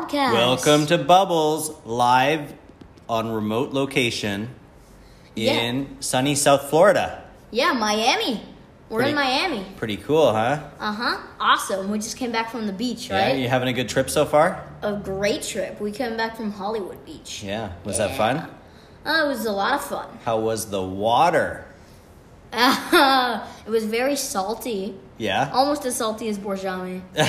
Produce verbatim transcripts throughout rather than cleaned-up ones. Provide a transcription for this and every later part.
podcast. Welcome to Bubbles, live on remote location in Yeah. sunny South Florida. Yeah, Miami. We're Pretty- in Miami. Pretty cool, huh? Uh-huh. Awesome. We just came back from the beach, Yeah, right? you having a good trip so far? A great trip. We came back from Hollywood Beach. Yeah, was Yeah. that fun? Uh, it was a lot of fun. How was the water? Uh, it was very salty. Yeah? Almost as salty as Borjami. No,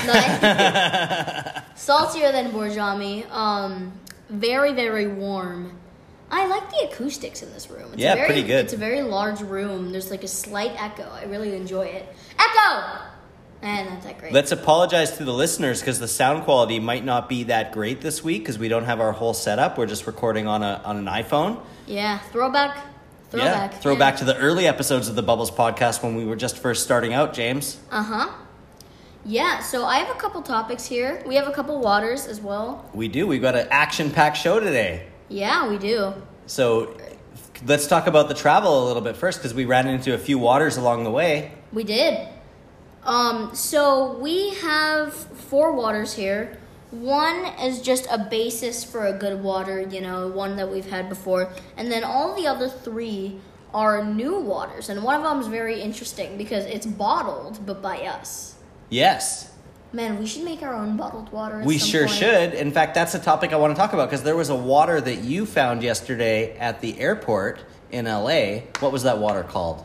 saltier than Borjami. Um, very, very warm. I like the acoustics in this room. It's Yeah, a very, pretty good. It's a very large room. There's like a slight echo. I really enjoy it. Echo! And not that great. Let's apologize to the listeners because the sound quality might not be that great this week because we don't have our whole setup. We're just recording on a on an iPhone. Yeah, throwback. Throwback. Yeah, throwback to the early episodes of the Bubbles podcast when we were just first starting out, James. Uh-huh. Yeah, so I have a couple topics here. We have a couple waters as well. We do. We've got an action-packed show today. Yeah, we do. So let's talk about the travel a little bit first because we ran into a few waters along the way. We did. Um, so we have four waters here. One is just a basis for a good water, you know, one that we've had before. And then all the other three are new waters. And one of them is very interesting because it's bottled, but by us. Yes. Man, we should make our own bottled water at We some sure point. should. In fact, that's a topic I want to talk about because there was a water that you found yesterday at the airport in L A. What was that water called?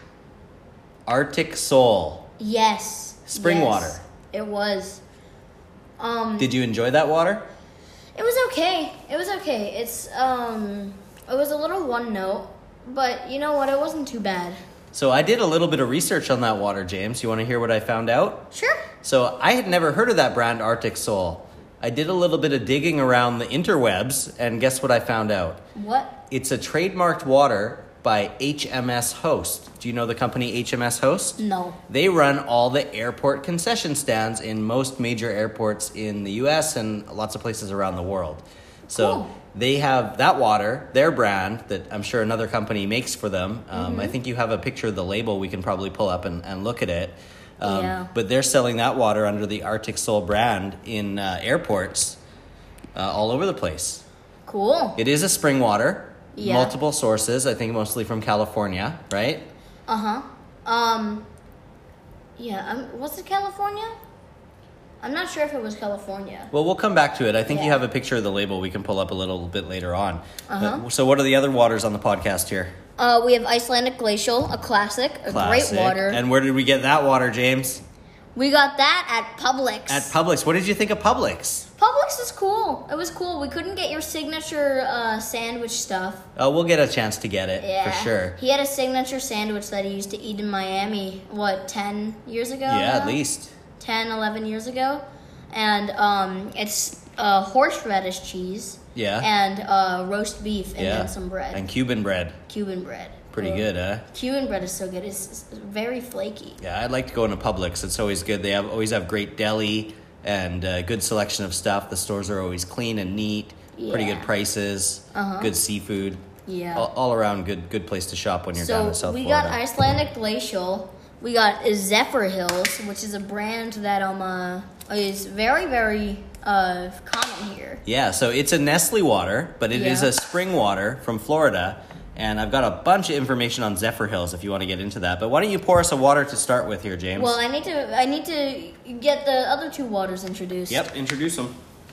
Arctic Soul. Yes. Spring yes, water. It was. Um, Did you enjoy that water? It was okay. It was okay. It's um, it was a little one note, but you know what? It wasn't too bad. So I did a little bit of research on that water, James. You want to hear what I found out? Sure. So I had never heard of that brand, Arctic Soul. I did a little bit of digging around the interwebs, and guess what I found out? What? It's a trademarked water by H M S Host. Do you know the company H M S Host? No. They run all the airport concession stands in most major airports in the U S and lots of places around the world. So Cool. they have that water, their brand, that I'm sure another company makes for them. Um, Mm-hmm. I think you have a picture of the label we can probably pull up and, and look at it. Um, Yeah. But they're selling that water under the Arctic Soul brand in uh, airports uh, all over the place. Cool. It is a spring water. Yeah. Multiple sources, I think mostly from California, right? Uh-huh. Um, yeah, um, was it California? I'm not sure if it was California. Well, we'll come back to it. I think you Yeah. have a picture of the label we can pull up a little bit later on. Uh-huh. Uh, so what are the other waters on the podcast here? Uh, we have Icelandic Glacial, a classic, a Classic. great water. And where did we get that water, James? we got that at Publix. At Publix. What did you think of Publix? Publix is cool. It was cool. We couldn't get your signature uh, sandwich stuff. Oh, we'll get a chance to get it, Yeah. for sure. He had a signature sandwich that he used to eat in Miami, what, ten years ago? Yeah, now? at least. ten, eleven years ago. And um, it's uh, horseradish cheese. Yeah. And uh, roast beef and Yeah. then some bread. And Cuban bread. Cuban bread. Pretty Oh. good, huh? Cuban bread is so good. It's, it's very flaky. Yeah, I'd like to go into Publix. It's always good. They have always have great deli and uh, good selection of stuff. The stores are always clean and neat. Pretty Yeah. good prices. Uh-huh. Good seafood. Yeah. All, all around good good place to shop when you're down in So South we Florida. got Icelandic Glacial. We got Zephyr Hills, which is a brand that um uh, is very very uh common here. Yeah, so it's a Nestle water, but it is Yeah. a spring water from Florida. And I've got a bunch of information on Zephyr Hills if you want to get into that. But why don't you pour us a water to start with here, James? Well, I need to I need to get the other two waters introduced. Yep, introduce them.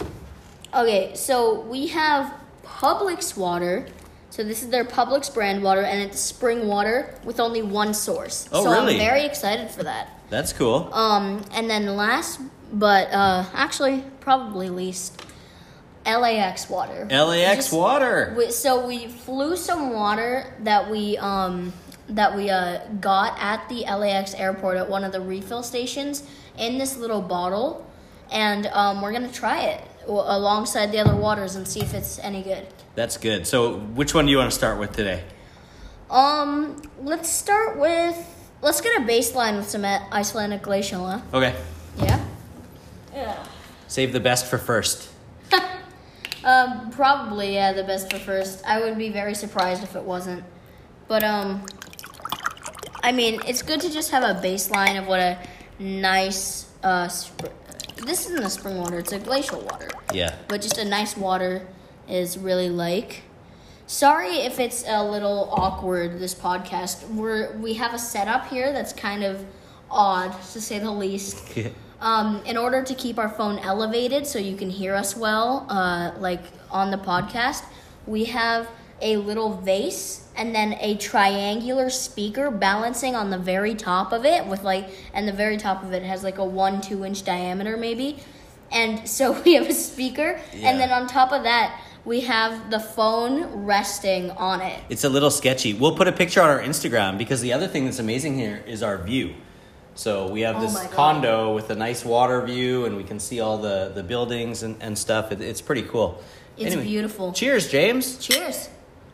Okay, so we have Publix water. So this is their Publix brand water, and it's spring water with only one source. Oh, so really? I'm very excited for that. That's cool. Um, and then last, but uh, actually probably least, L A X water. L A X Just- water. We, so we flew some water that we um that we uh got at the L A X airport at one of the refill stations in this little bottle, and um we're gonna try it w- alongside the other waters and see if it's any good. That's good. So which one do you want to start with today? Um, let's start with let's get a baseline with some Icelandic Glacial, huh? Okay. Yeah. Yeah. Save the best for first. Um, probably, yeah, the best for first. I would be very surprised if it wasn't. But, um, I mean, it's good to just have a baseline of what a nice, uh, sp- this isn't a spring water, it's a glacial water. Yeah. But just a nice water is really like. Sorry if it's a little awkward, this podcast. We're, we have a setup here that's kind of odd, to say the least. um, in order to keep our phone elevated so you can hear us well, uh, like on the podcast, we have a little vase and then a triangular speaker balancing on the very top of it with like, and the very top of it has like a one, two inch diameter maybe. And so we have a speaker, yeah. And then on top of that, we have the phone resting on it. It's a little sketchy. We'll put a picture on our Instagram because the other thing that's amazing here is our view. So we have Oh this my God. condo with a nice water view, and we can see all the, the buildings and, and stuff. It, it's pretty cool. It's Anyway, beautiful. Cheers, James. Cheers.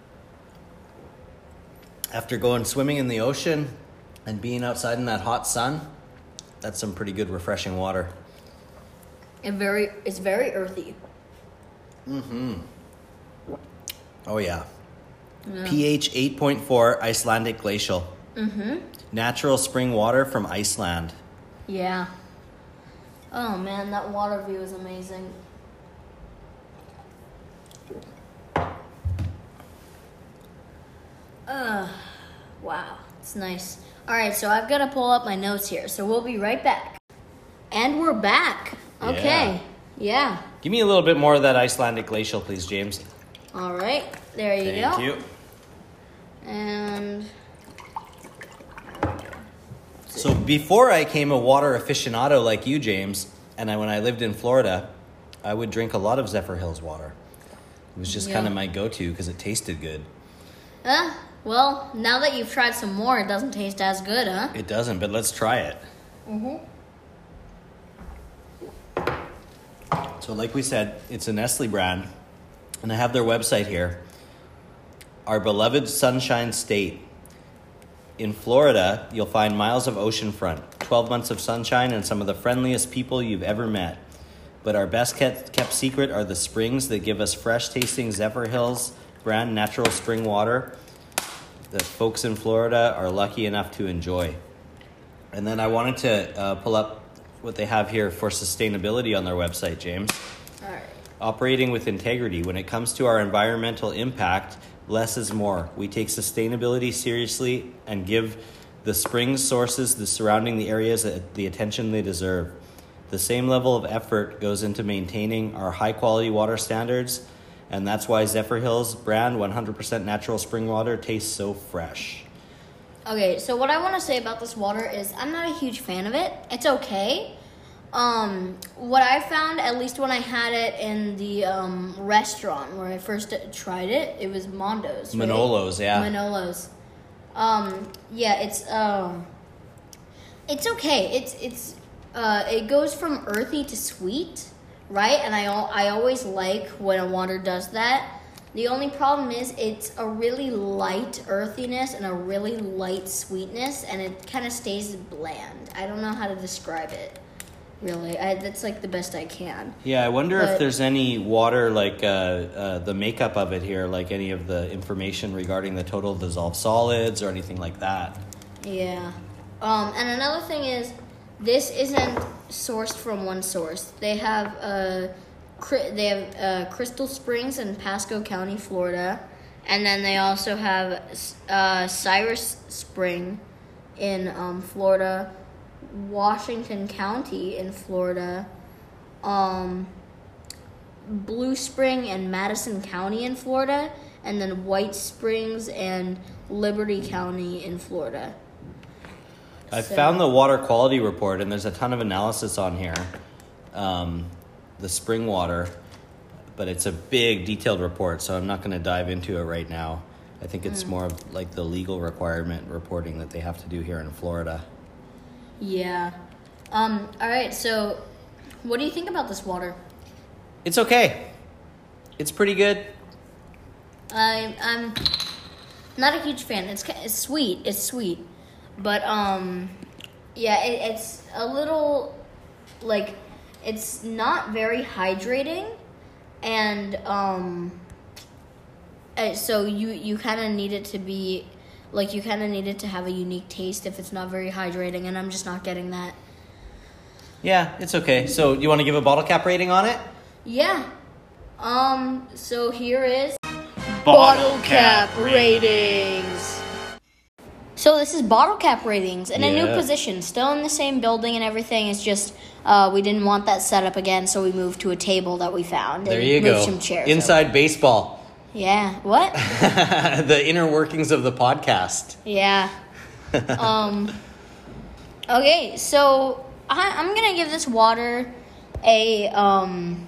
After going swimming in the ocean and being outside in that hot sun, that's some pretty good refreshing water. And very, it's very earthy. Mm-hmm. Oh, yeah. Yeah. pH eight point four, Icelandic glacial. Mm-hmm. Natural spring water from Iceland. Yeah. Oh, man, that water view is amazing. Uh, wow, it's nice. All right, so I've got to pull up my notes here, so we'll be right back. And we're back. Okay, yeah. Give me a little bit more of that Icelandic glacial, please, James. All right, there you Thank go. you. And So before I became a water aficionado like you, James, and I, when I lived in Florida, I would drink a lot of Zephyr Hills water. It was just Yeah. kind of my go-to because it tasted good. uh, well, now that you've tried some more, it doesn't taste as good, huh? It doesn't, but let's try it. Mm-hmm. So like we said, it's a Nestle brand, and I have their website here. Our beloved Sunshine State. In Florida, you'll find miles of oceanfront, twelve months of sunshine, and some of the friendliest people you've ever met. But our best kept, kept secret are the springs that give us fresh-tasting Zephyr Hills brand natural spring water that folks in Florida are lucky enough to enjoy. And then I wanted to uh, pull up what they have here for sustainability on their website, James. All right. Operating with integrity. When it comes to our environmental impact, less is more. We take sustainability seriously and give the springs sources the surrounding the areas the attention they deserve. The same level of effort goes into maintaining our high quality water standards, and that's why Zephyr Hills brand one hundred percent natural spring water tastes so fresh. Okay, so what I want to say about this water is I'm not a huge fan of it. It's okay. Um, what I found, at least when I had it in the um, restaurant where I first tried it, it was Mondo's. Right? Manolo's, yeah. Manolo's. Um, yeah, it's um, it's okay. It's it's uh, it goes from earthy to sweet, right? And I al- I always like when a water does that. The only problem is it's a really light earthiness and a really light sweetness, and it kind of stays bland. I don't know how to describe it, really. I, that's like the best I can. Yeah, I wonder But- if there's any water, like uh, uh, the makeup of it here, like any of the information regarding the total dissolved solids or anything like that. Yeah. Um, and another thing is, this isn't sourced from one source. They have uh, cri- they have uh, Crystal Springs in Pasco County, Florida, and then they also have uh, Cyrus Spring in um, Florida, Washington County in Florida, um, Blue Spring and Madison County in Florida, and then White Springs and Liberty County in Florida. I So- found the water quality report, and there's a ton of analysis on here. Um, the spring water, but it's a big, detailed report, so I'm not going to dive into it right now. I think it's more of like the legal requirement reporting that they have to do here in Florida. Yeah. Um, all right, so what do you think about this water? It's okay. It's pretty good. I, I'm not a huge fan. It's, ki- it's sweet. It's sweet. But, um, yeah, it, it's a little, like, it's not very hydrating. And, um, uh, so you, you kind of need it to be, like, you kind of need it to have a unique taste if it's not very hydrating. And I'm just not getting that. Yeah, it's okay. So you want to give a bottle cap rating on it? Yeah. Um, so here is Bottle cap ratings. So this is bottle cap ratings in a new Yeah. position, still in the same building and everything. It's just uh, we didn't want that set up again, so we moved to a table that we found. There and you moved go. Some chairs Inside over. baseball. Yeah. What? The inner workings of the podcast. Yeah. um. Okay, so I, I'm gonna give this water a um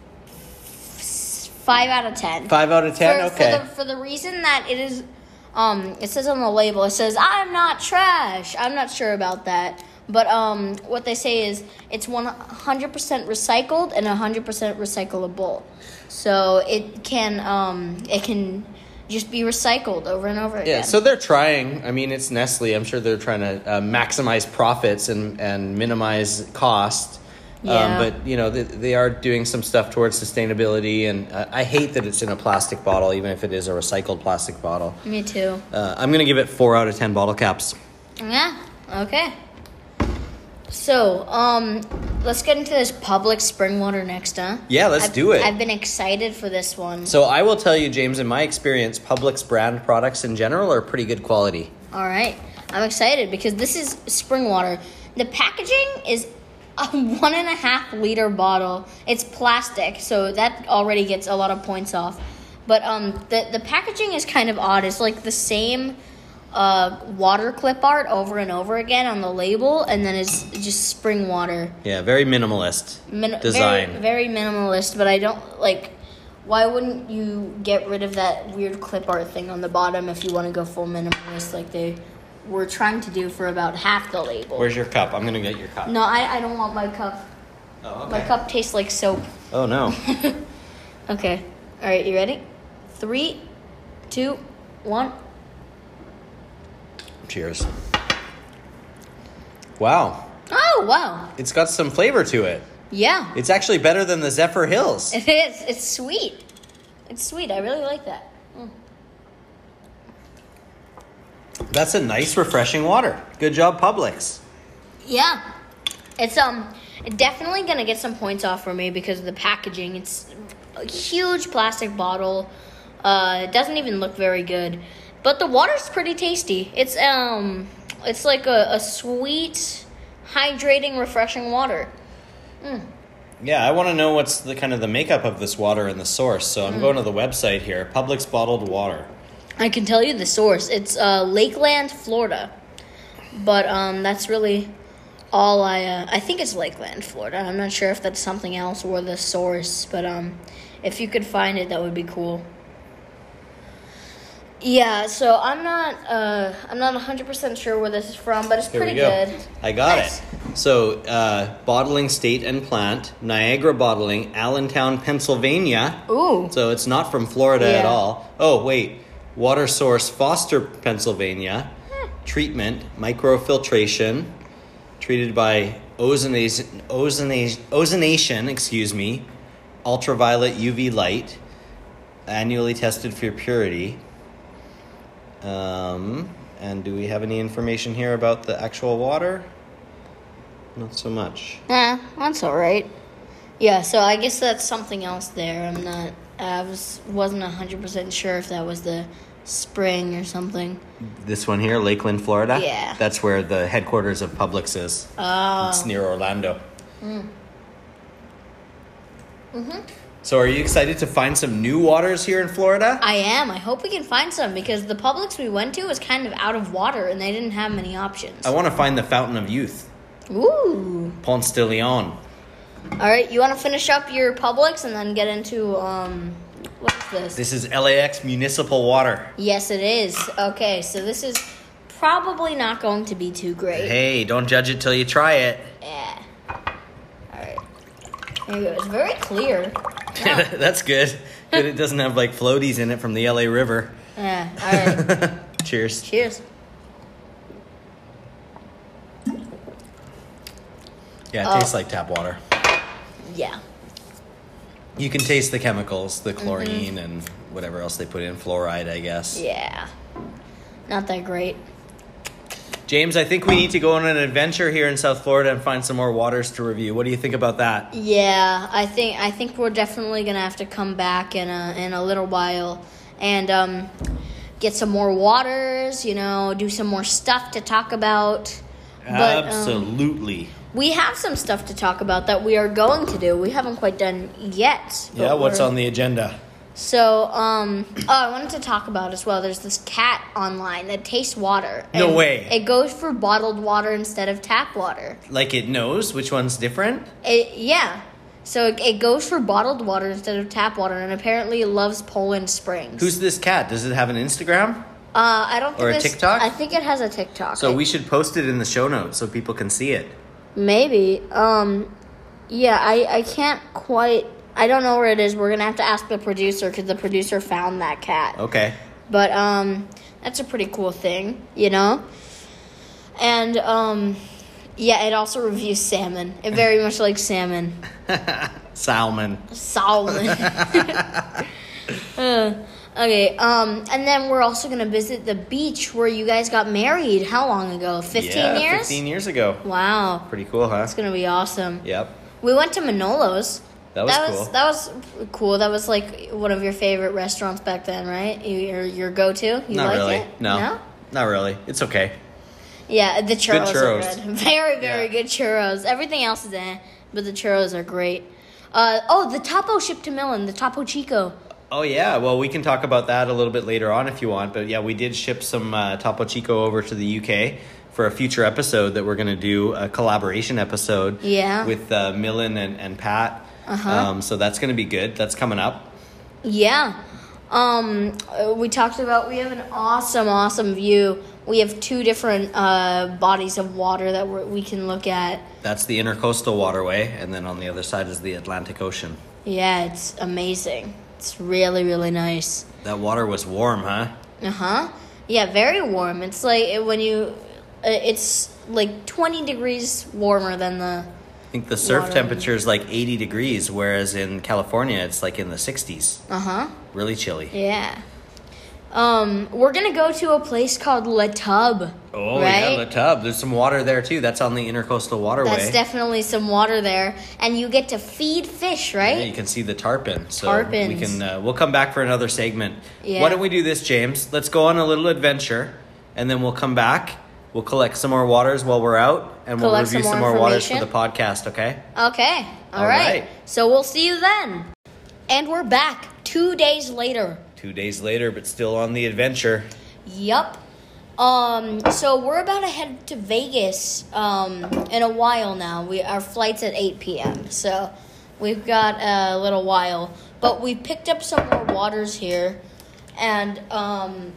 five out of ten. Five out of ten. For, Okay. For the, for the reason that it is, um, it says on the label, it says, "I'm not trash." I'm not sure about that. But um, what they say is it's one hundred percent recycled and one hundred percent recyclable. So it can um, it can just be recycled over and over again. Yeah, so they're trying. I mean, it's Nestle. I'm sure they're trying to uh, maximize profits and, and minimize cost. Yeah. Um, but, you know, they, they are doing some stuff towards sustainability. And uh, I hate that it's in a plastic bottle, even if it is a recycled plastic bottle. Me too. Uh, I'm going to give it four out of ten bottle caps. Yeah, okay. So, um, let's get into this Publix spring water next, huh? Yeah, let's I've- do it. I've been excited for this one. So I will tell you, James, in my experience, Publix brand products in general are pretty good quality. All right. I'm excited because this is spring water. The packaging is a one and a half liter bottle. It's plastic, so that already gets a lot of points off. But um, the, the packaging is kind of odd. It's like the same uh, water clip art over and over again on the label, and then it's just spring water. Yeah, very minimalist Min- design. Very, very minimalist, but I don't like. Why wouldn't you get rid of that weird clip art thing on the bottom if you want to go full minimalist like they were trying to do for about half the label? Where's your cup? I'm going to get your cup. No, I, I don't want my cup. Oh, okay. My cup tastes like soap. Oh, no. Okay. All right, you ready? Three, two, one. Cheers. Wow. Oh, wow. It's got some flavor to it. Yeah. It's actually better than the Zephyr Hills. It is. It's sweet. It's sweet. I really like that. Mm. That's a nice, refreshing water. Good job, Publix. Yeah. It's um definitely gonna get some points off for me because of the packaging. It's a huge plastic bottle. Uh, it doesn't even look very good. But the water's pretty tasty. It's um it's like a, a sweet, hydrating, refreshing water. Mm. Yeah, I want to know what's the kind of the makeup of this water and the source. So I'm going to the website here, Publix bottled water. I can tell you the source. It's uh, Lakeland, Florida. But um, that's really all I... Uh, I think it's Lakeland, Florida. I'm not sure if that's something else or the source. But um, if you could find it, that would be cool. Yeah, so I'm not uh, I'm not one hundred percent sure where this is from, but it's Here pretty we go. good. I got Nice. it. So, uh, bottling state and plant, Niagara Bottling, Allentown, Pennsylvania. Ooh. So it's not from Florida at Yeah. all. Oh, wait. Water source, Foster, Pennsylvania. Treatment, microfiltration, treated by ozonation, ozonation, ozonation, excuse me, ultraviolet U V light, annually tested for purity. Um, and do we have any information here about the actual water? Not so much. Nah, that's all right. Yeah, so I guess that's something else there. I'm not... I was, wasn't one hundred percent sure if that was the spring or something. This one here, Lakeland, Florida? Yeah. That's where the headquarters of Publix is. Oh. It's near Orlando. Mm. Mm-hmm. So are you excited to find some new waters here in Florida? I am. I hope we can find some because the Publix we went to was kind of out of water and they didn't have many options. I want to find the Fountain of Youth, Ooh. Ponce de Leon. All right, you want to finish up your Publix and then get into, um, what's this? This is L A X Municipal Water. Yes, it is. Okay, so this is probably not going to be too great. Hey, don't judge it till you try it. Yeah. All right. Here you go. It's very clear. Wow. That's good. Good it doesn't have like floaties in it from the L A River. Yeah, all right. Cheers. Cheers. Yeah, it Oh. tastes like tap water. Yeah. You can taste the chemicals, the chlorine and whatever else they put in, fluoride, I guess. Yeah. Not that great. James, I think we need to go on an adventure here in South Florida and find some more waters to review. What do you think about that? Yeah, I think I think we're definitely gonna have to come back in a in a little while and um, get some more waters. You know, do some more stuff to talk about. But, Absolutely. Um, we have some stuff to talk about that we are going to do. We haven't quite done yet. Yeah, what's on the agenda? So, um, oh, I wanted to talk about as well. There's this cat online that tastes water. No way. It goes for bottled water instead of tap water. Like it knows which one's different? It, yeah. So it, it goes for bottled water instead of tap water, and apparently it loves Poland Springs. Who's this cat? Does it have an Instagram? Uh, I don't think Or a this- TikTok? I think it has a TikTok. So I- we should post it in the show notes so people can see it. Maybe. Um, yeah, I, I can't quite... I don't know where it is. We're going to have to ask the producer because the producer found that cat. Okay. But um, that's a pretty cool thing, you know? And, um, yeah, it also reviews salmon. It very much likes salmon. Salmon. Salmon. uh, okay, um, and then we're also going to visit the beach where you guys got married. How long ago? fifteen yeah, years? fifteen years ago. Wow. Pretty cool, huh? It's going to be awesome. Yep. We went to Manolo's. That was that cool. Was, that was cool. That was like one of your favorite restaurants back then, right? Your your go to. You Not like really. it? No. No. Not really. It's okay. Yeah, the churros, churros. are good. Very very Yeah. good churros. Everything else is eh, but the churros are great. Uh, oh, the Topo shipped to Millen. The Topo Chico. Oh, yeah. Well, we can talk about that a little bit later on if you want. But, yeah, we did ship some uh, Topo Chico over to the U K for a future episode that we're going to do, a collaboration episode Yeah. with uh, Millen and, and Pat. Uh-huh. Um, so that's going to be good. That's coming up. Yeah. Um, uh, we talked about, we have an awesome, awesome view. We have two different uh, bodies of water that we're, we can look at. That's the Intercoastal Waterway, and then on the other side is the Atlantic Ocean. Yeah, it's amazing. It's really, really nice. That water was warm, huh? Uh-huh. Yeah, very warm. It's like uh, when you, uh, it's like twenty degrees warmer than the... I think the surf Water. temperature is like eighty degrees, whereas in California it's like in the sixties. Uh-huh. Really chilly. Yeah. Um, we're gonna go to a place called La Tub. Oh, right? yeah, the tub. There's some water there, too. That's on the Intercoastal Waterway. That's definitely some water there, and you get to feed fish, right? Yeah, you can see the tarpon. So Tarpons. we can uh, we'll come back for another segment. Yeah. Why don't we do this, James? Let's go on a little adventure, and then we'll come back. We'll collect some more waters while we're out, and we'll Collect review some some more more waters for the information. podcast. Okay. Okay. All All right. right. So we'll see you then. And we're back two days later. Two days later, but still on the adventure. Yup. Um, so we're about to head to Vegas um, in a while now. We Our flight's at eight p.m., so we've got a little while. But we picked up some more waters here. And, um,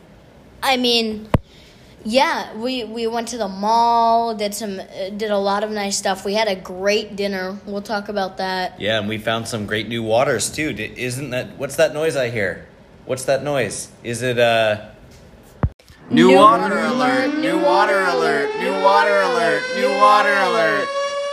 I mean, yeah, we, we went to the mall, did some, uh, did a lot of nice stuff. We had a great dinner. We'll talk about that. Yeah, and we found some great new waters too. D- Isn't that what's that noise I hear? What's that noise? Is it uh New, New water water alert, alert, new water alert, new water alert, new water alert.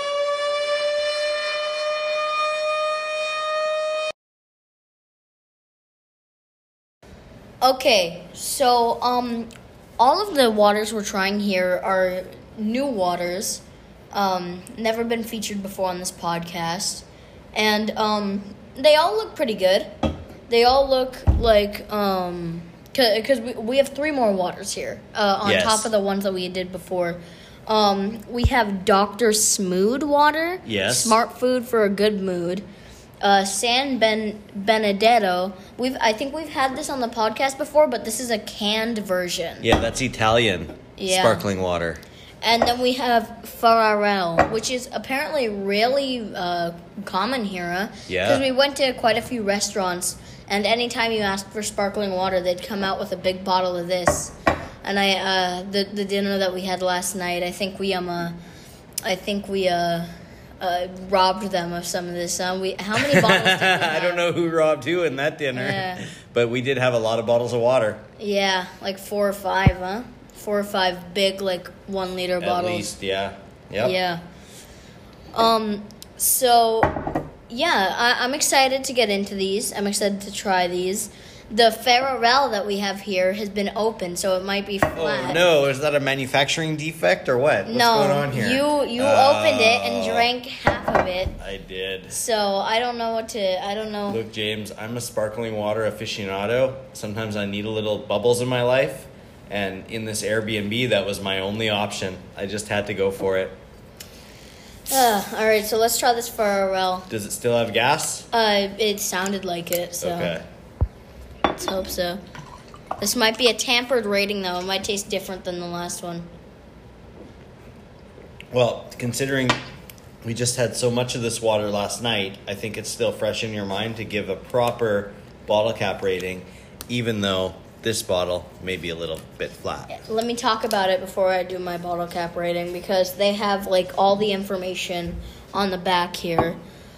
Okay, so um, all of the waters we're trying here are new waters, um, never been featured before on this podcast, and um, they all look pretty good. They all look like um, because we we have three more waters here uh, on Yes. top of the ones that we did before. Um, we have Doctor Smood water. Yes. Smart food for a good mood. Uh, San Ben Benedetto. We've I think we've had this on the podcast before, but this is a canned version. Yeah, that's Italian Yeah. sparkling water. And then we have Fararel, which is apparently really uh, common here. Huh? Yeah. Because we went to quite a few restaurants, and anytime you asked for sparkling water, they'd come out with a big bottle of this. And I, uh, the the dinner that we had last night, I think we um, uh, I think we uh. Uh, robbed them of some of this. Um, we how many bottles? Did we have? I don't know who robbed who in that dinner, Yeah. but we did have a lot of bottles of water. Yeah, like four or five, huh? Four or five big, like one liter At bottles. least, yeah. Yep. Yeah. Um. So, yeah, I, I'm excited to get into these. I'm excited to try these. the Ferrarel that we have here has been opened, so it might be flat. Oh no, is that a manufacturing defect or what? What's no, going on here? you you Oh. opened it and drank half of it. I did. So I don't know what to. I don't know. Look, James, I'm a sparkling water aficionado. Sometimes I need a little bubbles in my life, and in this Airbnb, that was my only option. I just had to go for it. Uh, all right, so let's try this Ferrarel. Does it still have gas? Uh, it sounded like it, so Okay. let's hope so. This might be a tampered rating, though. It might taste different than the last one. Well, considering we just had so much of this water last night, I think it's still fresh in your mind to give a proper bottle cap rating, even though this bottle may be a little bit flat. Let me talk about it before I do my bottle cap rating, because they have like all the information on the back here.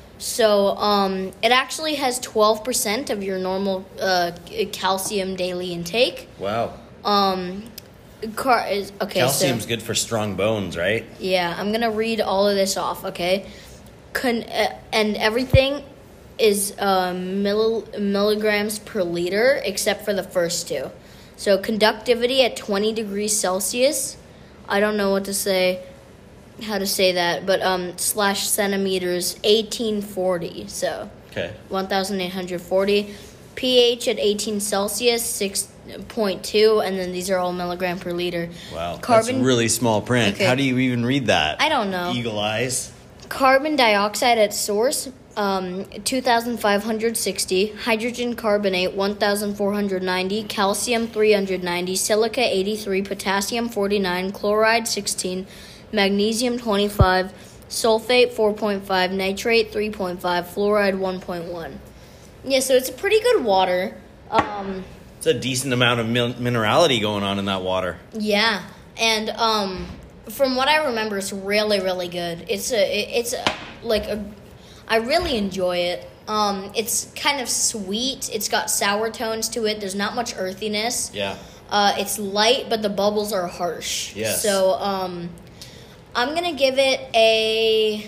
So um, it actually has twelve percent of your normal uh, calcium daily intake. Wow. Um, car is okay. Calcium's so, good for strong bones, right? Yeah, I'm gonna read all of this off. Okay, Con- uh, and everything is uh, mill- milligrams per liter, except for the first two. So conductivity at twenty degrees Celsius. I don't know what to say, how to say that, but um, slash centimeters, eighteen forty. So Okay. one thousand eight hundred forty. pH at eighteen Celsius, six point two, and then these are all milligram per liter. Wow. Carbon- That's really small print. Okay. How do you even read that? I don't know. Eagle eyes. Carbon dioxide at source, um, two thousand five hundred sixty. Hydrogen carbonate, one thousand four hundred ninety. Calcium, three hundred ninety. Silica, eighty-three. Potassium, forty-nine. Chloride, sixteen. Magnesium, twenty-five. Sulfate, four point five. Nitrate, three point five. Fluoride, one point one. Yeah, so it's a pretty good water. Um, It's a decent amount of min- minerality going on in that water. yeah, and um, from what I remember, it's really, really good. It's a, it, it's a, like a, I really enjoy it. Um, it's kind of sweet. It's got sour tones to it. There's not much earthiness. Yeah. Uh, it's light, but the bubbles are harsh. Yes. So um, I'm gonna give it a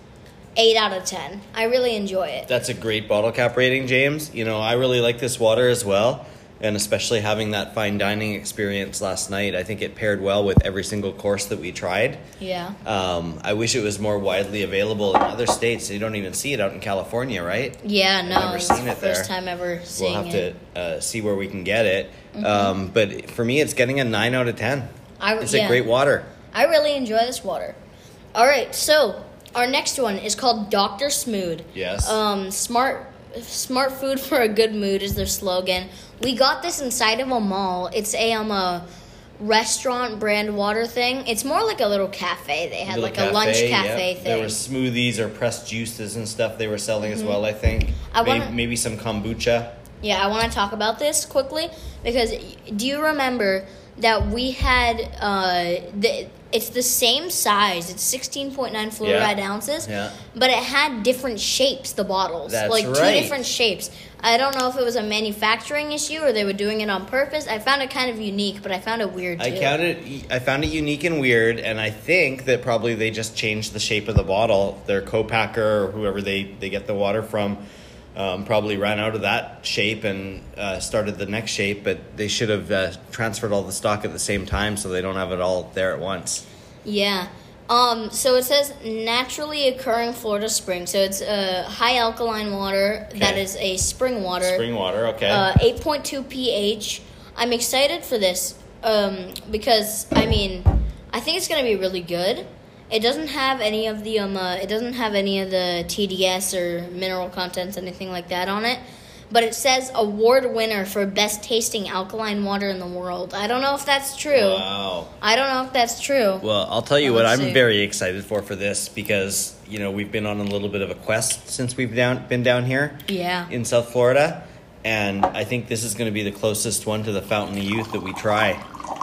eight out of ten. I really enjoy it. That's a great bottle cap rating, James. You know, I really like this water as well. And especially having that fine dining experience last night, I think it paired well with every single course that we tried. Yeah. Um, I wish it was more widely available in other states. You don't even see it out in California, right? Yeah. No. never It's seen the it first there. time ever seeing We'll have it. to uh, see where we can get it. Mm-hmm. Um, but for me, it's getting a nine out of ten. I, It's yeah. a great water. I really enjoy this water. All right, so our next one is called Doctor Smood. Yes. Um, smart, smart food for a good mood is their slogan. We got this inside of a mall. It's a um a restaurant brand water thing. It's more like a little cafe. They had Little like a lunch cafe, cafe yep. thing. There were smoothies or pressed juices and stuff they were selling as well, I think. Mm-hmm. I maybe, wanna- maybe some kombucha. Yeah, I want to talk about this quickly because do you remember that we had uh the it's the same size. It's sixteen point nine fluoride Yeah. ounces. Yeah. But it had different shapes, the bottles. That's like two right. different shapes. I don't know if it was a manufacturing issue or they were doing it on purpose. I found it kind of unique, but I found it weird too. I counted. I found it unique and weird, and I think that probably they just changed the shape of the bottle. Their co-packer or whoever they, they get the water from um, probably ran out of that shape and uh, started the next shape, but they should have uh, transferred all the stock at the same time so they don't have it all there at once. Yeah. Um, so it says naturally occurring Florida spring. So it's uh, high alkaline water that Okay. is a spring water. Spring water, okay. Uh, eight point two pH. I'm excited for this um, because, I mean, I think it's going to be really good. It doesn't have any of the um, uh, it doesn't have any of the T D S or mineral contents, anything like that on it. But it says award winner for best tasting alkaline water in the world. I don't know if that's true. Wow. I don't know if that's true. Well, I'll tell you Well, what let's I'm see. very excited for for this because, you know, we've been on a little bit of a quest since we've down been down here Yeah. in South Florida, and I think this is going to be the closest one to the Fountain of Youth that we try.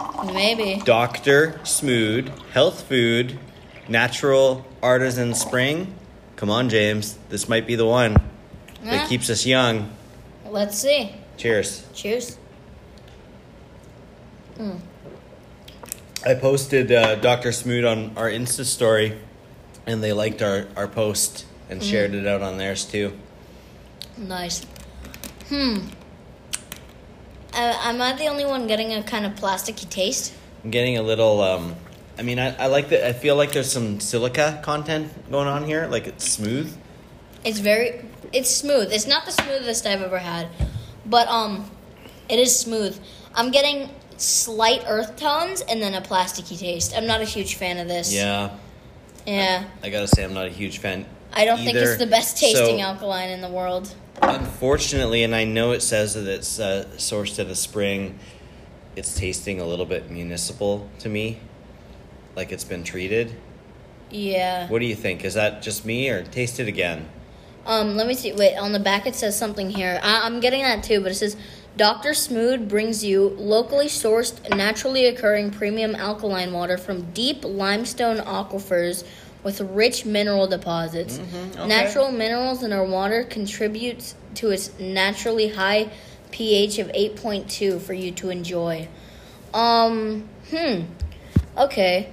Maybe. Doctor Smood, health food, natural artisan spring. Come on, James. This might be the one Yeah. that keeps us young. Let's see. Cheers. Cheers. I posted uh, Doctor Smood on our Insta story, and they liked our, our post and shared it out on theirs too. Nice. Hmm. uh, am I the only one getting a kind of plasticky taste? I'm getting a little. Um, I mean, I, I like that. I feel like there's some silica content going on here. Like it's smooth. It's very. It's smooth. It's not the smoothest I've ever had, but um, it is smooth. I'm getting slight earth tones and then a plasticky taste. I'm not a huge fan of this. Yeah. Yeah. I, I gotta say, I'm not a huge fan. I don't think either. it's the best tasting So, alkaline in the world. Unfortunately, and I know it says that it's uh, sourced at a spring, it's tasting a little bit municipal to me, like it's been treated. Yeah. What do you think? Is that just me, or taste it again? Um, let me see. Wait, on the back it says something here. I- I'm getting that too, but it says Doctor Smood brings you locally sourced, naturally occurring premium alkaline water from deep limestone aquifers with rich mineral deposits. Mm-hmm, okay. Natural minerals in our water contributes to its naturally high pH of eight point two for you to enjoy. Um, hmm. Okay.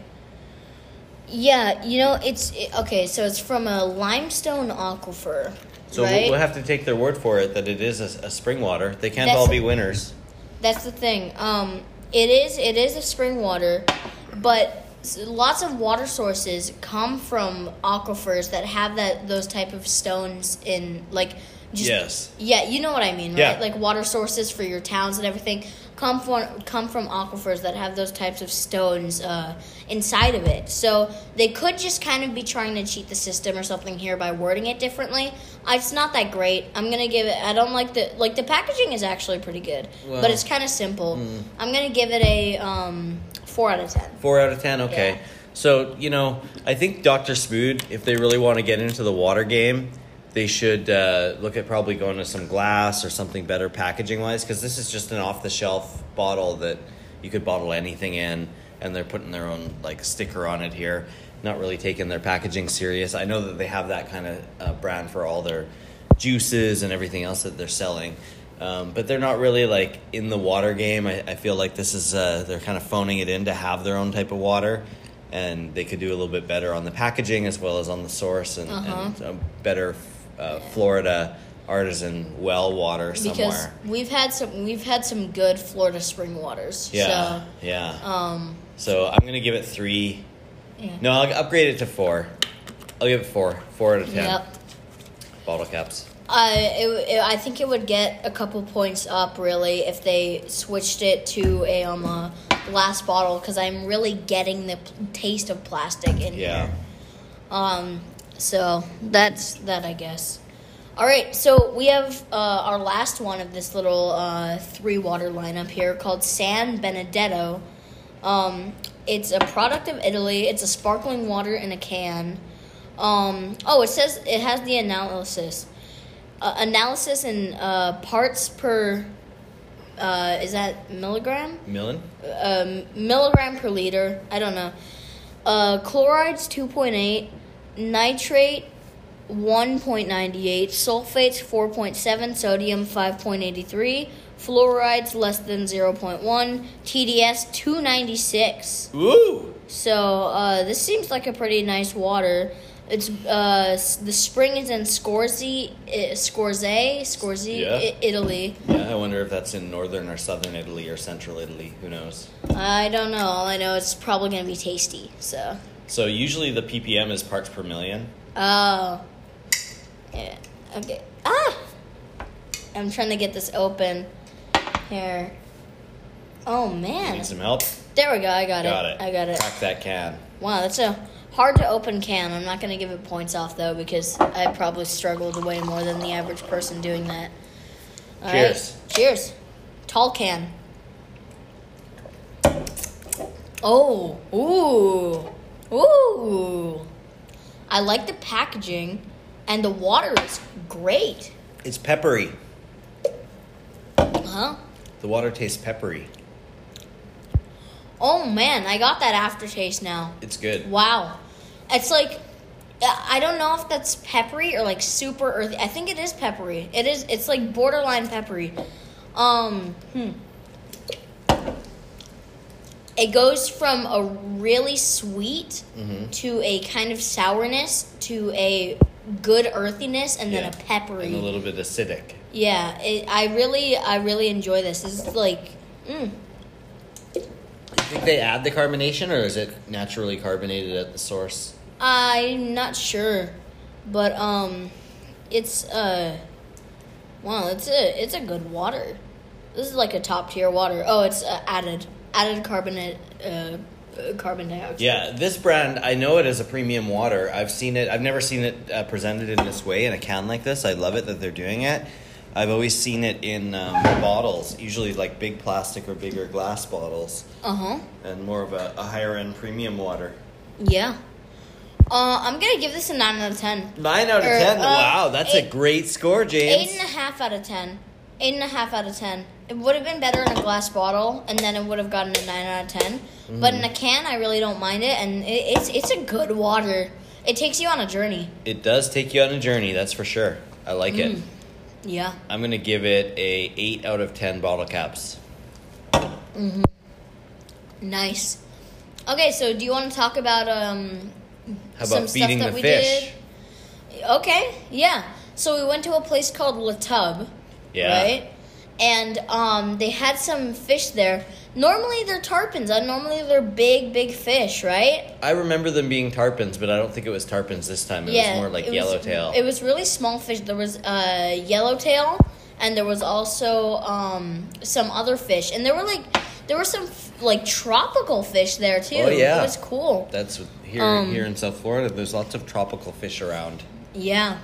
Yeah, you know, it's... It, okay, so it's from a limestone aquifer, So right? we'll, we'll have to take their word for it that it is a, a spring water. They can't That's all a- be winners. That's the thing. Um, it is it is a spring water, but s- lots of water sources come from aquifers that have that those type of stones in like. Just, Yes. Yeah, you know what I mean, right? Yeah. Like water sources for your towns and everything come from come from aquifers that have those types of stones uh, inside of it. So they could just kind of be trying to cheat the system or something here by wording it differently. Uh, It's not that great. I'm gonna give it. I don't like the like the packaging is actually pretty good, Well, but it's kind of simple. I'm gonna give it a um, four out of ten. Four out of ten. Okay. Yeah. So you know, I think Doctor Smood, if they really want to get into the water game, they should uh, look at probably going to some glass or something better packaging wise, because this is just an off the shelf bottle that you could bottle anything in, and they're putting their own like sticker on it here. Not really taking their packaging serious. I know that they have that kind of uh, brand for all their juices and everything else that they're selling. Um, but they're not really like in the water game. I, I feel like this is uh, they're kind of phoning it in to have their own type of water, and they could do a little bit better on the packaging as well as on the source, and, Uh-huh. and a better uh, Florida artisan well water Because somewhere. we've had some we've had some good Florida spring waters. Yeah, yeah. So, um, So I'm gonna give it three. yeah. No, I'll upgrade it to four. I'll give it four. Four out of ten. Yep. Bottle caps. I it, it, I think it would get a couple points up really if they switched it to a um a glass bottle, because I'm really getting the p- taste of plastic in Yeah. here. Um, so that's that, I guess. All right, so we have uh, our last one of this little uh, three water lineup here called San Benedetto. Um, it's a product of Italy. It's a sparkling water in a can. Um, oh, it says it has the analysis. Uh, analysis in uh, parts per, uh, is that milligram? Millen? Um, milligram per liter. I don't know. Uh, chlorides two point eight, nitrate one point nine eight, sulfates four point seven, sodium five point eight three, fluorides less than zero point one, T D S two ninety-six. Ooh! So uh, this seems like a pretty nice water. It's uh, s- the spring is in Scorzi, uh, Scorze, Scorzi, Yeah. I- Italy. Yeah, I wonder if that's in northern or southern Italy or central Italy. Who knows? I don't know. All I know it's probably gonna be tasty. So. So usually the P P M is parts per million. Oh. Yeah. Okay. Ah! I'm trying to get this open. Here. Oh, man. Need some help? There we go. I got, Got it. it. I got it. Crack that can. Wow, that's a hard to open can. I'm not going to give it points off, though, because I probably struggled way more than the average person doing that. All right. Cheers. Cheers. Tall can. Oh. Ooh. Ooh. I like the packaging, and the water is great. It's peppery. Huh? The water tastes peppery. Oh man, I got that aftertaste now. It's good. Wow. It's like, I don't know if that's peppery or like super earthy. I think it is peppery. It is. It's like borderline peppery. Um. Hmm. It goes from a really sweet Mm-hmm. to a kind of sourness to a good earthiness and then Yeah. a peppery. And a little bit acidic. Yeah, it, I really, I really enjoy this. This is like, mm, Do you think they add the carbonation, or is it naturally carbonated at the source? I'm not sure, but um, it's uh, wow, it's a, it's a good water. This is like a top tier water. Oh, it's uh, added, added carbonate, uh, uh, carbon dioxide. Yeah, this brand, I know it is a premium water. I've seen it. I've never seen it uh, presented in this way in a can like this. I love it that they're doing it. I've always seen it in um, bottles, usually like big plastic or bigger glass bottles. Uh huh. And more of a, a higher end premium water. Yeah. Uh, I'm gonna give this a nine out of ten. Nine out of Or, ten. uh, wow, that's eight- a great score, James. Eight and a half out of ten. Eight and a half out of ten. It would have been better in a glass bottle, and then it would have gotten a nine out of ten. Mm. But in a can, I really don't mind it, and it, it's it's a good water. It takes you on a journey. It does take you on a journey, that's for sure. I like Mm. it. Yeah. I'm gonna give it a eight out of ten bottle caps. Mm-hmm. Nice. Okay, so do you want to talk about um How some about feeding stuff that the we fish? did? Okay, yeah. So we went to a place called Le Tub, Yeah. right? And um, they had some fish there. Normally they're tarpons. Uh, normally they're big, big fish, right? I remember them being tarpons, but I don't think it was tarpons this time. It was more like it was- yellowtail. It was really small fish. There was uh, yellowtail, and there was also um, some other fish. And there were like there were some like tropical fish there too. Oh, yeah. It was cool. That's what- here Um, here in South Florida. There's lots of tropical fish around. Yeah.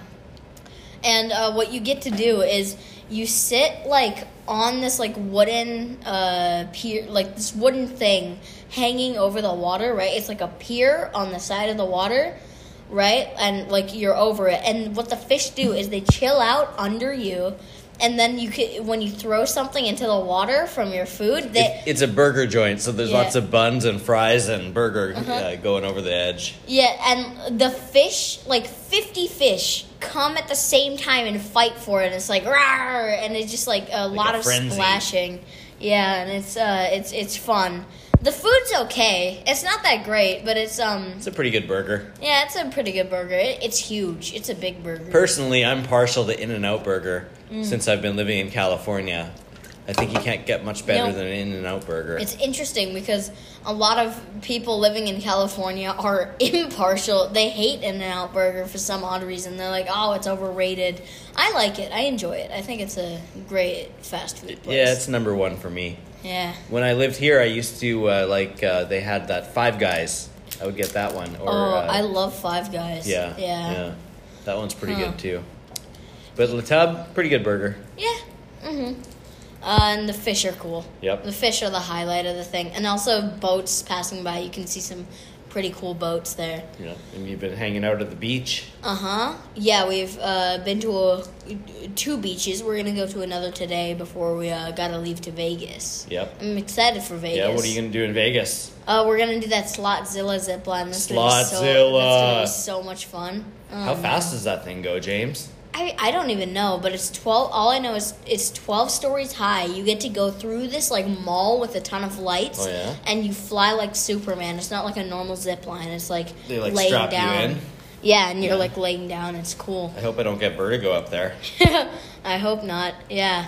And uh, what you get to do is you sit like on this like wooden uh pier, like this wooden thing hanging over the water, right? It's like a pier on the side of the water, right? And like you're over it. And what the fish do is they chill out under you. And then you can, when you throw something into the water from your food, they, It, it's a burger joint, so there's Yeah. lots of buns and fries and burger Uh-huh. uh, going over the edge. yeah, and the fish, like fifty fish, come at the same time and fight for it. It's like rawr, and it's just like a lot a of frenzy. splashing. Yeah, and it's uh, it's it's fun. The food's okay. It's not that great, but it's um, It's a pretty good burger. yeah, it's a pretty good burger. It, it's huge. It's a big burger. Personally, I'm partial to In-N-Out Burger Mm. since I've been living in California. I think you can't get much better No. than an In-N-Out Burger. It's interesting because a lot of people living in California are impartial. They hate In-N-Out Burger for some odd reason. They're like, oh, it's overrated. I like it. I enjoy it. I think it's a great fast food place. Yeah, it's number one for me. Yeah. When I lived here, I used to uh, like uh, they had that Five Guys. I would get that one. Or, oh, uh, I love Five Guys. yeah, Yeah. yeah, that one's pretty Huh. good too. But Le Tub, pretty good burger. Yeah. Mm-hmm. Uh, and the fish are cool. Yep. The fish are the highlight of the thing. And also boats passing by. You can see some pretty cool boats there. Yeah, and you've been hanging out at the beach. Uh-huh. Yeah, we've uh, been to a, two beaches. We're going to go to another today before we uh, got to leave to Vegas. Yep. I'm excited for Vegas. Yeah, what are you gonna do in Vegas? Uh, we're going to do that Slotzilla zip line. That's gonna be so, Slotzilla. that's going to be so much fun. How Um, fast does that thing go, James? I, I don't even know, but it's twelve. All I know is it's twelve stories high. You get to go through this like mall with a ton of lights, Oh, yeah? and you fly like Superman. It's not like a normal zip line. It's like They, like, laying strap you down. in? Yeah, and you're Yeah. like laying down. It's cool. I hope I don't get vertigo up there. I hope not. Yeah.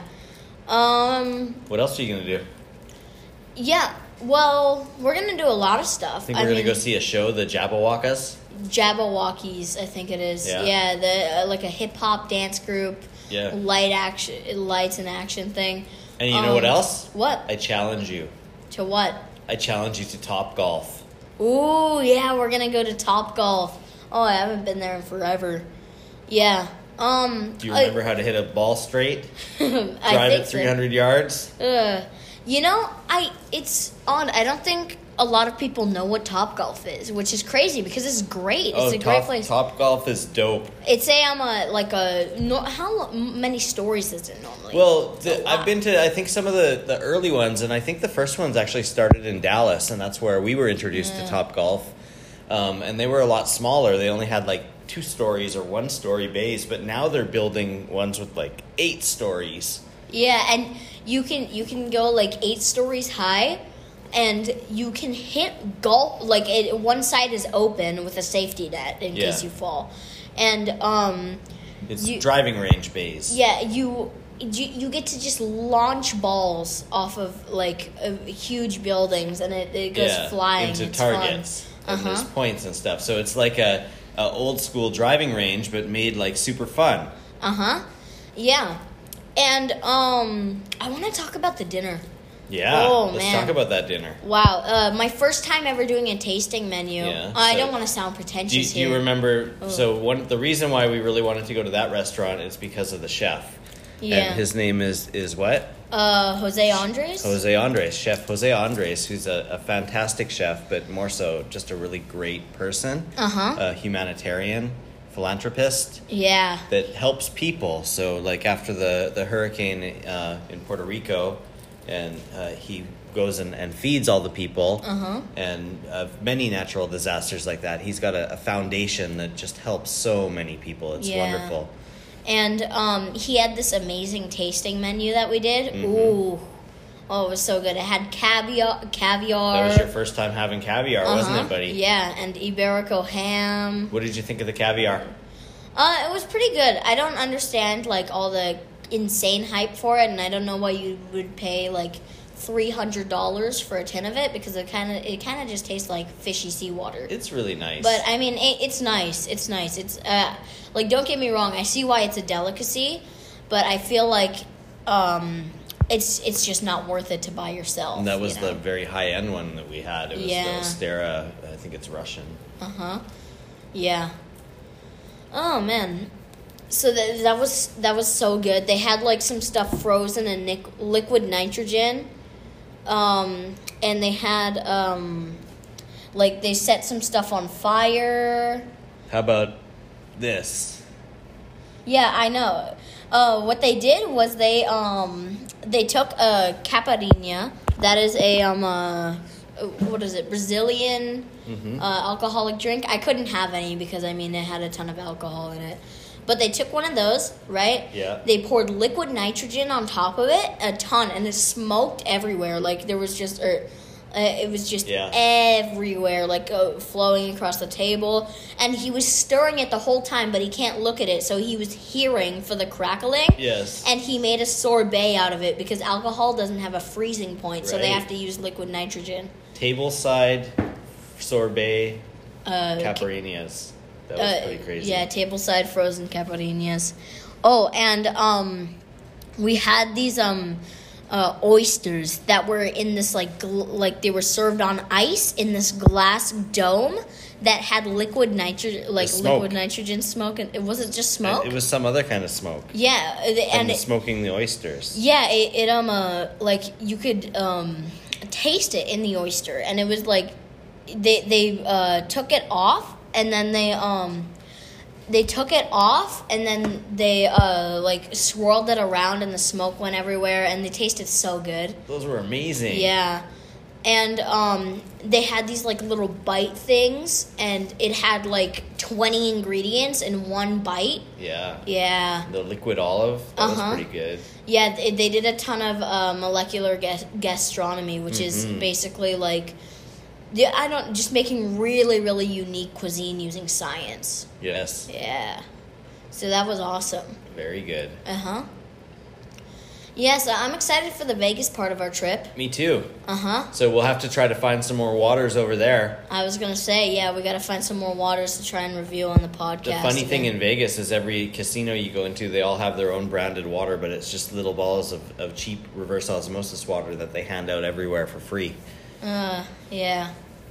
Um. What else are you gonna do? Yeah. Well, we're gonna do a lot of stuff. I think we're gonna go see a show, the Jabberwockies. Jabberwockies, I think it is. Yeah. Yeah, the uh, like a hip hop dance group. Yeah. Light action, lights and action thing. And you know what Um, else? What? I challenge you. To what? I challenge you to Top Golf. Ooh, yeah, we're gonna go to Top Golf. Oh, I haven't been there in forever. Yeah. Um. Do you I- remember how to hit a ball straight? I Drive think it three hundred yards? So. Uh, you know, I it's odd. I don't think a lot of people know what Top Golf is, which is crazy because it's great. It's oh, a top, great place. Top Golf is dope. It's a um a like a no, how lo- many stories is it normally? Well, It's the, a lot. I've been to I think some of the, the early ones, and I think the first ones actually started in Dallas, and that's where we were introduced Yeah. to Top Golf. Um, and they were a lot smaller. They only had like two stories or one story bays, but now they're building ones with like eight stories. Yeah, and you can you can go like eight stories high, and you can hit golf like it, one side is open with a safety net in Yeah. case you fall, and um It's You- driving range bays. yeah you you, you get to just launch balls off of like uh, huge buildings, and it, it goes yeah, flying into it's targets. Fun. And uh-huh. there's points and stuff. So it's like a, a old school driving range, but made like super fun. Uh huh. Yeah. And um, I want to talk about the dinner. Yeah. Oh, let's man. talk about that dinner. Wow. Uh, my first time ever doing a tasting menu. Yeah, I so don't want to sound Do you, pretentious do you here. remember? Oh. So one the reason why we really wanted to go to that restaurant is because of the chef. Yeah. And his name is is what? Uh, Jose Andres. Jose Andres, Chef Jose Andres, who's a, a fantastic chef, but more so just a really great person, Uh-huh. a humanitarian, philanthropist Yeah. that helps people. So, like after the the hurricane uh, in Puerto Rico, and uh, he goes and, and feeds all the people, Uh-huh. and uh, many natural disasters like that. He's got a, a foundation that just helps so many people. It's Yeah. wonderful. And um, he had this amazing tasting menu that we did. Mhm. Ooh. Oh, it was so good. It had caviar. caviar. That was your first time having caviar, wasn't Uh-huh. it, buddy? Yeah, and Iberico ham. What did you think of the caviar? Uh, it was pretty good. I don't understand like all the insane hype for it, and I don't know why you would pay like three hundred dollars for a tin of it, because it kind of it kind of just tastes like fishy seawater. It's really nice. But I mean, it, it's nice. It's nice. It's uh, like, don't get me wrong. I see why it's a delicacy, but I feel like um, it's it's just not worth it to buy yourself. and that was you know? the very high end one that we had. It was Yeah. the Ostera. I think it's Russian. Uh huh. Yeah. Oh man. So that that was that was so good. They had like some stuff frozen in nic- liquid nitrogen, um, and they had um, like they set some stuff on fire. How about this? Yeah, I know. Uh, what they did was they um they took a caipirinha, that is a um uh, what is it, Brazilian Mhm. uh, alcoholic drink. I couldn't have any because I mean it had a ton of alcohol in it. But they took one of those, right? Yeah. They poured liquid nitrogen on top of it, a ton, and it smoked everywhere. Like there was just, or uh, it was just Yeah. everywhere, like uh, flowing across the table. And he was stirring it the whole time, but he can't look at it, so he was hearing for the crackling. Yes. And he made a sorbet out of it because alcohol doesn't have a freezing point, so they Right. have to use liquid nitrogen. Tableside sorbet Uh, caipirinhas. That was Uh, pretty crazy. Yeah, tableside frozen caipirinhas. Oh, and um, we had these um, uh, oysters that were in this like gl- like they were served on ice in this glass dome that had liquid nitrogen, like smoke. liquid nitrogen smoke, and it wasn't just smoke. It was some other kind of smoke. yeah, uh, the- And and it, smoking the oysters. yeah, it, it um uh like you could um taste it in the oyster, and it was like they they uh took it off, and then they um they took it off, and then they uh like swirled it around, and the smoke went everywhere, and they tasted so good. Those were amazing. Yeah. And um they had these like little bite things, and it had like twenty ingredients in one bite. Yeah. Yeah. The liquid olive, that Uh-huh. was pretty good. Yeah, they, they did a ton of uh, molecular gas- gastronomy, which is Mhm. basically like, yeah, I don't just making really really unique cuisine using science. Yes. Yeah, so that was awesome. Very good. Uh huh. Yes, I'm excited for the Vegas part of our trip. Me too. Uh huh. So we'll have to try to find some more waters over there. I was gonna say, yeah, we gotta find some more waters to try and review on the podcast. The funny thing again. in Vegas is every casino you go into, they all have their own branded water, but it's just little balls of, of cheap reverse osmosis water that they hand out everywhere for free. Uh, yeah.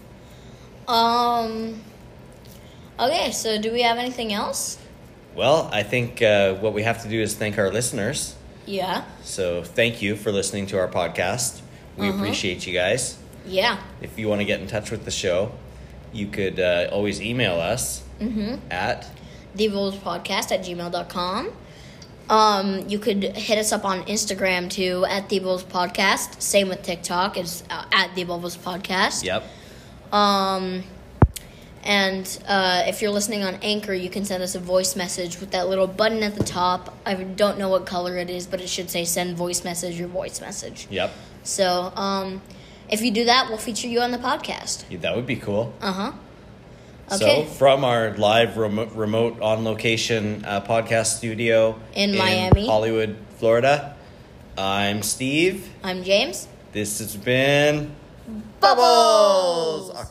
Um. Okay, so do we have anything else? Well, I think uh, what we have to do is thank our listeners. Yeah. So thank you for listening to our podcast. We Uh-huh. appreciate you guys. Yeah. If you want to get in touch with the show, you could uh, always email us Mm-hmm. at TheVolvesPodcast at gmail dot com. Um, you could hit us up on Instagram too at The Volves Podcast. Same with TikTok. It's uh, at The Volves Podcast. yep. Um, and uh, if you're listening on Anchor, you can send us a voice message with that little button at the top. I don't know what color it is, but it should say send voice message or voice message. Yep. So um, if you do that, we'll feature you on the podcast. Yeah, that would be cool. Uh huh. Okay. So, from our live remote, remote on location uh, podcast studio In Miami. Hollywood, Florida, I'm Steve. I'm James. This has been Bubbles! Bubbles!